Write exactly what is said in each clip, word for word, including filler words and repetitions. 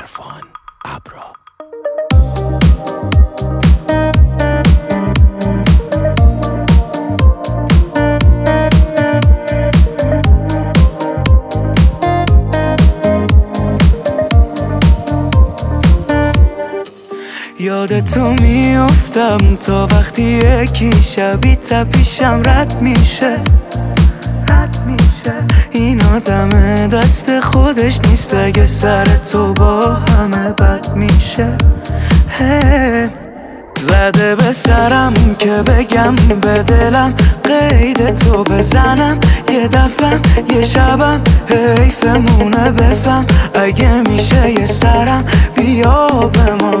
عرفان ابرا. یادتو میافتم تا وقتی یکی شبی تا پیشم رد میشه رد میشه این آدم دست خودش نیست، اگه سر تو با همه بد میشه. hey. زده به سرم که بگم به دلم قید تو بزنم یه دفعه یه شبم حیفمونه بفهم، اگه میشه یه سرم بیا به ما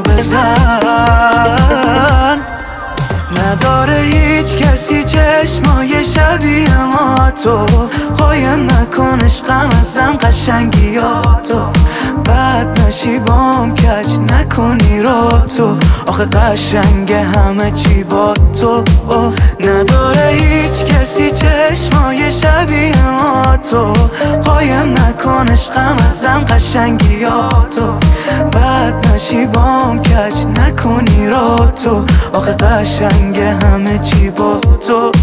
بزن. نداره هیچ کسی چشمای شبیه ما تو، قایم نکن عشقم ازم قشنگیاتو، بد نشی بام کج نکنی رو تو، آخه قشنگ همه چی با تو. نداره هیچ کسی چشمای شبیه ما تو، قایم نکن عشقم ازم قشنگیاتو، بد نشی بام کج نکنی رو تو، آخه قشنگ همه چی با تو.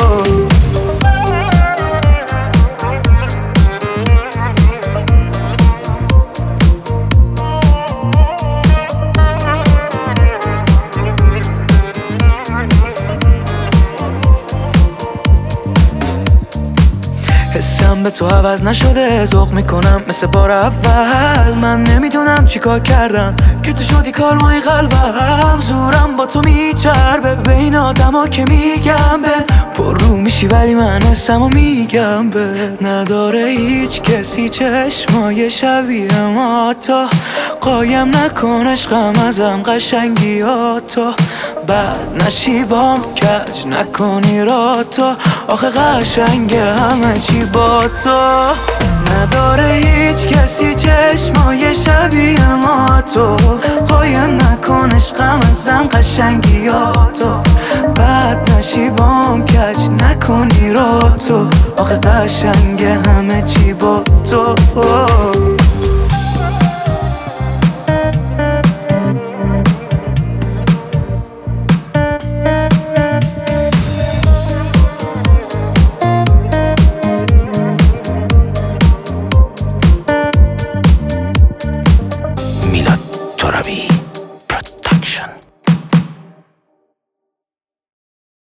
حسم به تو عوض نشده، ذوق میکنم مثل بار اول، من نمیدونم چیکار کردم که تو شدی کارمای قلبم، زورم با تو میچربه به این آدم ها که میگم به پر رو میشی ولی من حسم و میگم به. نداره هیچ کسی چشمای شبیه ما تو، قایم نکن عشقم ازم قشنگیاتو، بد نشی بام کج نکنی را تو، آخه قشنگ همه چی با تو. نداره هیچ کسی چشمای شبیه ما تو، قایم نکن عشقم ازم قشنگیاتو، بد نشی بام کج نکنی را تو، آخه قشنگ همه چی با تو.